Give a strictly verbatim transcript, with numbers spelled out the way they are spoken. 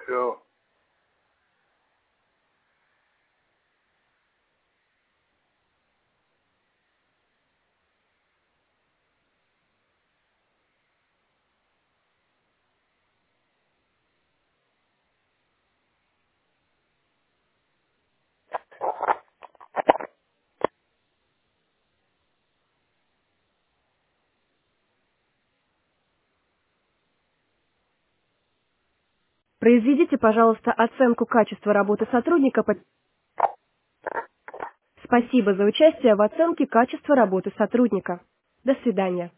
Все. Произведите, пожалуйста, оценку качества работы сотрудника по... Спасибо за участие в оценке качества работы сотрудника. До свидания.